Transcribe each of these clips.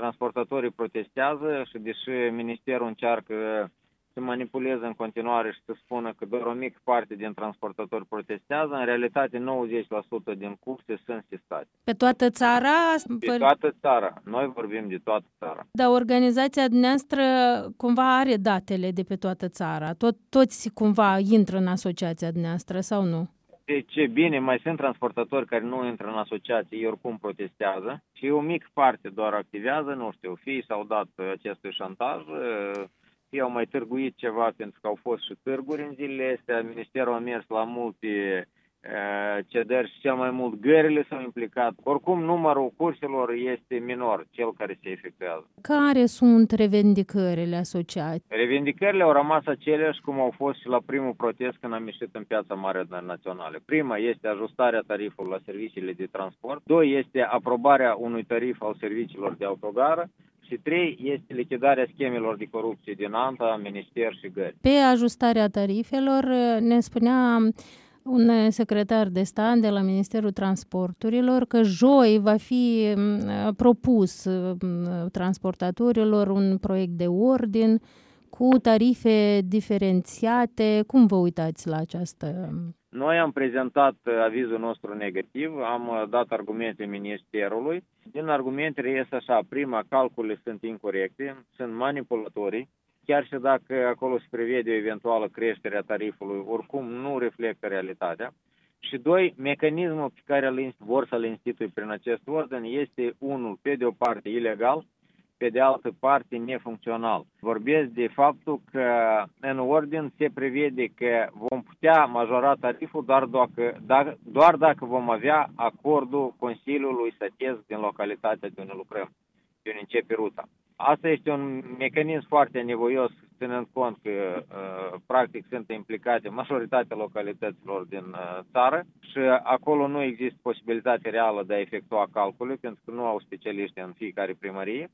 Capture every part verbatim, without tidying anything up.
transportatorii protestează și deși Ministerul încearcă să manipuleze în continuare și să spună că doar o mică parte din transportatori protestează, în realitate nouăzeci la sută din curse sunt sistate. Pe toată țara? Pe toată țara. Noi vorbim de toată țara. Dar organizația noastră cumva are datele de pe toată țara. Tot, toți cumva intră în asociația noastră sau nu? Deci, bine, mai sunt transportatori care nu intră în asociație, ei oricum protestează și o mică parte doar activează, nu știu, fie s-au dat acestui șantaj, fie au mai târguit ceva pentru că au fost și târguri în zilele astea, Ministerul a mers la multe cedări și cel mai mult gările s-au implicat. Oricum, numărul curselor este minor, cel care se efectuează. Care sunt revendicările asociate? Revendicările au rămas aceleași cum au fost și la primul protest când am ieșit în Piața Mare Națională. Prima este ajustarea tarifului la serviciile de transport, doi este aprobarea unui tarif al serviciilor de autogară și trei este lichidarea schemelor de corupție din ANTA, Minister și gări. Pe ajustarea tarifelor ne spunea un secretar de stat de la Ministerul Transporturilor că joi va fi propus transportatorilor un proiect de ordin cu tarife diferențiate. Cum vă uitați la această? Noi am prezentat avizul nostru negativ, am dat argumente Ministerului. Din argumente reiese așa: prima, calculele sunt incorecte, sunt manipulatorii. Chiar și dacă acolo se prevede o eventuală creștere a tarifului, oricum nu reflectă realitatea. Și doi, mecanismul pe care vor să-l instituie prin acest ordin este unul, pe de o parte, ilegal, pe de altă parte, nefuncțional. Vorbesc de faptul că în ordin se prevede că vom putea majora tariful doar dacă, dacă, doar dacă vom avea acordul Consiliului Sătesc din localitatea de unde lucrăm, de unde începe ruta. Asta este un mecanism foarte nevoios, ținând cont că, uh, practic, sunt implicate majoritatea localităților din uh, țară și acolo nu există posibilitate reală de a efectua calcule, pentru că nu au specialiști în fiecare primărie.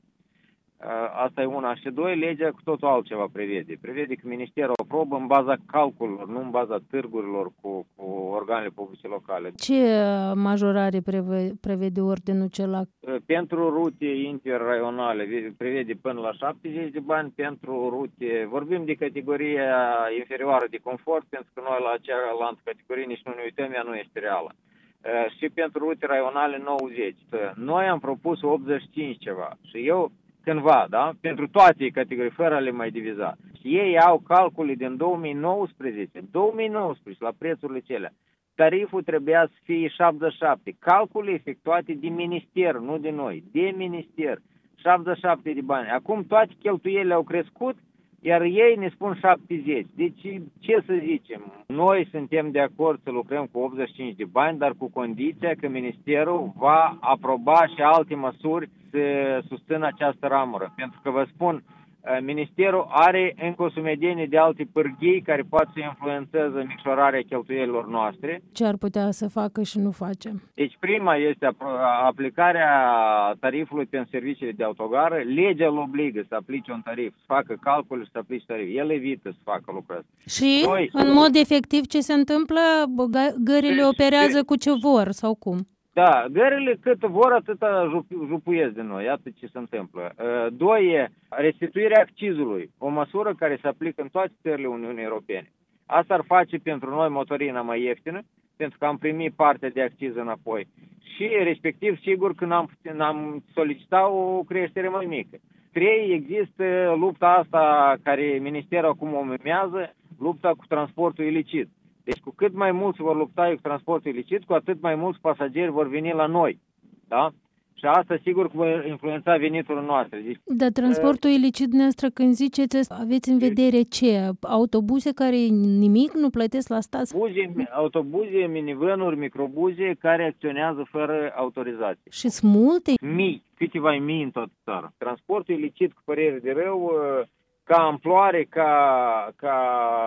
Uh, asta e una. Și doi, legea cu totul altceva prevede. Prevede că Ministerul aprobă în baza calculelor, nu în baza târgurilor cu, cu organele publice locale. Ce majorare preve, prevede ordinul celălalt? Uh, pentru rute interraionale prevede până la șaptezeci de bani, pentru rute, vorbim de categoria inferioară de confort, pentru că noi la acea categorie nici nu ne uităm, ea nu este reală. Uh, și pentru rute raionale nouăzeci. Uh, noi am propus optzeci și cinci ceva și eu cândva, da? Pentru toate categorii, fără a le mai diviza. Și ei au calcule din două mii nouăsprezece, două mii nouăsprezece la prețurile celea. Tariful trebuia să fie șaptezeci și șapte. Calcule efectuate de minister, nu de noi, de minister. șaptezeci și șapte de bani. Acum toate cheltuielile au crescut, iar ei ne spun șaptezeci. Deci, ce să zicem? Noi suntem de acord să lucrăm cu optzeci și cinci de bani, dar cu condiția că Ministerul va aproba și alte măsuri să susțină această ramură. Pentru că vă spun, Ministerul are încă o sumedenie de alte pârghii care pot să influențeze micșorarea cheltuielilor noastre. Ce ar putea să facă și nu face? Deci prima este aplicarea tarifului pentru serviciile de autogară. Legea îl obligă să aplice un tarif, să facă calcul și să aplice tarif. El evită să facă lucrul ăsta. Și, Noi, în mod efectiv, ce se întâmplă? Gările operează cu ce vor sau cum? Da, gările cât vor, atâta jupuiesc de noi. Iată ce se întâmplă. Doi, restituirea accizului. O măsură care se aplică în toate țările Uniunii Europene. Asta ar face pentru noi motorina mai ieftină, pentru că am primit parte de acciz înapoi. Și, respectiv, sigur că n-am, n-am solicitat o creștere mai mică. Trei, există lupta asta care Ministerul acum o mimează, lupta cu transportul ilicit. Deci cu cât mai mulți vor lupta cu transportul ilicit, cu atât mai mulți pasageri vor veni la noi. Da? Și asta sigur că va influența veniturile noastre. Deci, Dar transportul uh, ilicit noastră, când ziceți, aveți în vedere ce? Autobuze care nimic nu plătesc la stat? Buze, autobuze, minivanuri, microbuze care acționează fără autorizație. Și sunt multe? Mii, câteva mii în toată țara. Transportul ilicit, cu părere de rău, ca amploare, ca... ca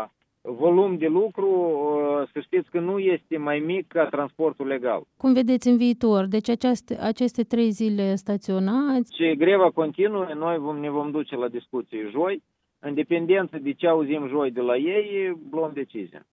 volum de lucru, să știți că nu este mai mic ca transportul legal. Cum vedeți în viitor? Deci aceste, aceste trei zile staționați? Ce greva continuă, noi vom, ne vom duce la discuții joi. În dependență de ce auzim joi de la ei, luăm decizia.